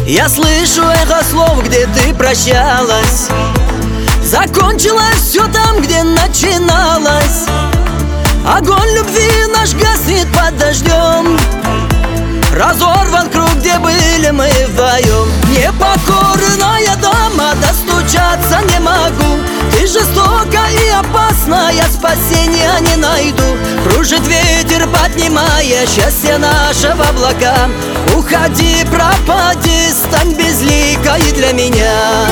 Я слышу эхо слов, где ты прощалась. Закончилось все там, где начиналось. Огонь любви наш гаснет под дождем. Разорван круг, где были мы вдвоем. Непокорная дама, достучаться не могу. Ты жестока и опасна, я спасения не найду. Кружит ветер, поднимая счастье наше в облака. Уходи, пропади, стань безликой для меня.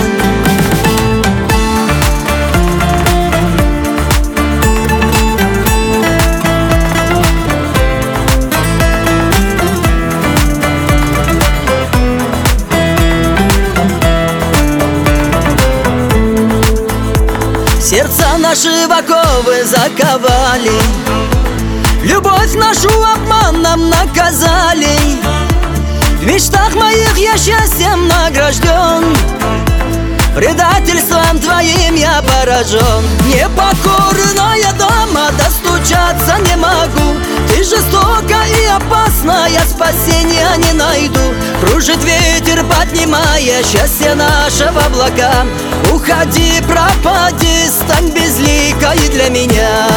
Сердца наши в оковы заковали, любовь нашу обманом наказали. В мечтах моих я счастьем награжден, предательством твоим я поражен. Непокорная дама, достучаться не могу. Ты жестока и опасна, я спасения не найду. Кружит ветер, поднимая счастье наше в облака. Уходи, пропади, стань безликой для меня.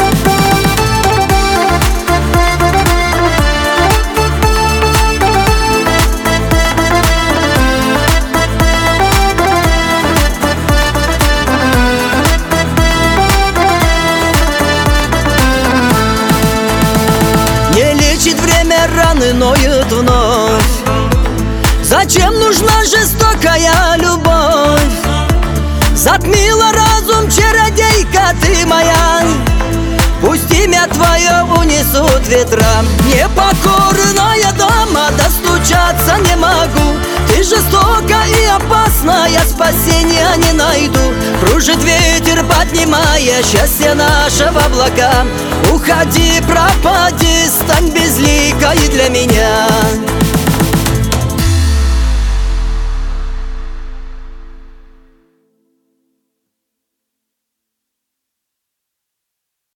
Не лечит время, раны ноют вновь. Зачем нужна жестокая любовь? Затмила разум чародейка ты моя. Пусть имя твое унесут ветра. Непокорная дама, достучаться не могу. Ты жестока и опасна, я спасения не найду. Кружит ветер, поднимая счастье наше в облака. Уходи, пропади, стань безликой для меня.